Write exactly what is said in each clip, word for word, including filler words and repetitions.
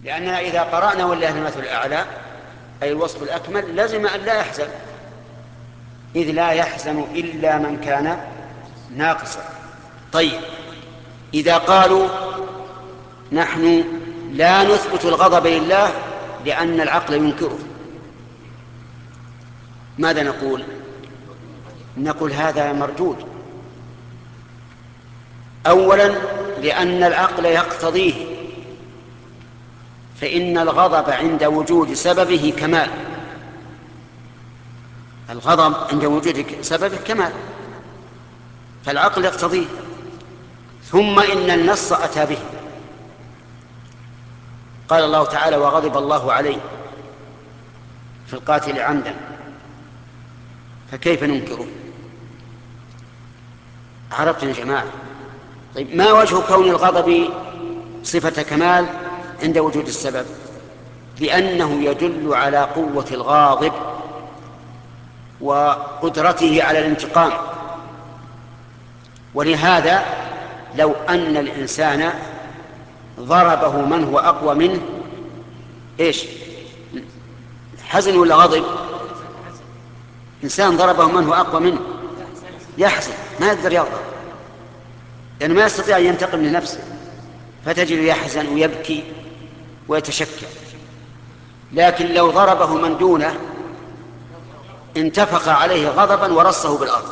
لأننا إذا قرأنا ولله المثل الأعلى أي الوصف الأكمل لازم أن لا يحزن، إذ لا يحزن إلا من كان ناقصا. طيب، إذا قالوا نحن لا نثبت الغضب لله لأن العقل ينكره، ماذا نقول؟ نقول هذا مردود. أولا لأن العقل يقتضيه، فإن الغضب عند وجود سببه كمال، الغضب عند وجود سببه كمال، فالعقل يقتضيه. ثم إن النص أتى به، قال الله تعالى وغضب الله عليه في القاتل عمدا، فكيف ننكره؟ عرفتم يا جماعة؟ طيب، ما وجه كون الغضب صفة كمال عند وجود السبب؟ لأنه يدل على قوة الغاضب وقدرته على الانتقام. ولهذا لو أن الإنسان ضربه من هو أقوى منه، إيش؟ حزن ولا غضب؟ إنسان ضربه من هو أقوى منه يحزن، ما يقدر يغضب لأنه ما يستطيع أن ينتقم لنفسه، فتجد يحزن ويبكي ويتشكى. لكن لو ضربه من دونه انتفخ عليه غضبا ورصه بالأرض،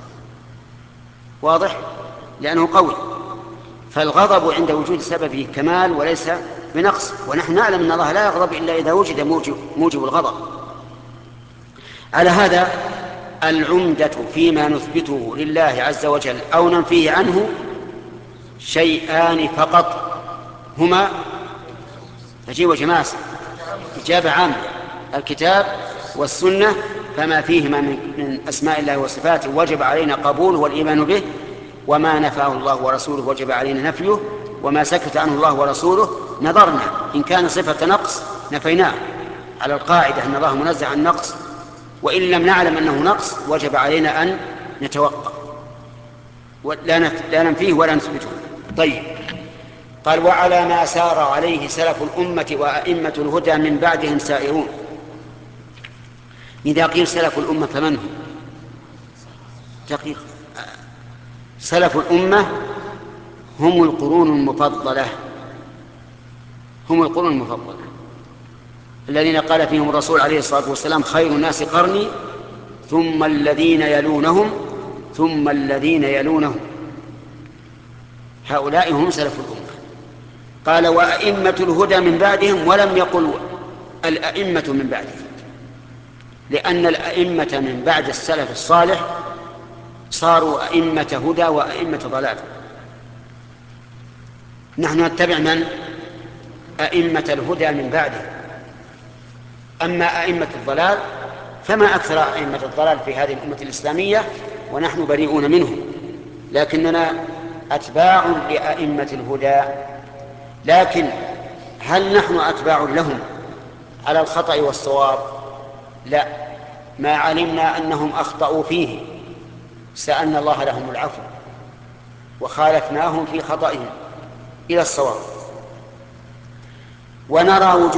واضح؟ لأنه قوي. فالغضب عند وجود سببه كمال وليس بنقص، ونحن نعلم أن الله لا يغضب إلا إذا وجد موجب, موجب الغضب. على هذا العمدة فيما نثبته لله عز وجل أو ننفيه عنه شيئان فقط، هما أجيب جماعة إجابة عامة: الكتاب والسنة، فما فيهما من أسماء الله وصفاته وجب علينا قبوله والإيمان به، وما نفاه الله ورسوله وجب علينا نفيه، وما سكت عنه الله ورسوله نظرنا إن كان صفة نقص نفيناه على القاعدة أن الله منزه عن نقص، وإن لم نعلم أنه نقص وجب علينا أن نتوقف لا ننفيه ولا نثبته. طيب، قال وعلى ما سار عليه سلف الأمة وأئمة الهدى من بعدهم سائرون. إذا قيل سلف الأمة فمن هم؟ دقيق. سلف الأمة هم القرون المفضلة، هم القرون المفضلة الذين قال فيهم الرسول عليه الصلاة والسلام خير الناس قرني ثم الذين يلونهم ثم الذين يلونهم، هؤلاء هم سلف الأمة. قال وأئمة الهدى من بعدهم، ولم يقل الأئمة من بعدهم، لأن الأئمة من بعد السلف الصالح صاروا أئمة هدى وأئمة ضلال. نحن نتبع من؟ أئمة الهدى من بعده. أما أئمة الضلال فما أكثر أئمة الضلال في هذه الأمة الإسلامية، ونحن بريئون منهم، لكننا أتباع لأئمة الهدى. لكن هل نحن أتباع لهم على الخطأ والصواب؟ لا، ما علمنا أنهم أخطأوا فيه سألنا الله لهم العفو وخالفناهم في خطئهم إلى الصواب. ونرى وجود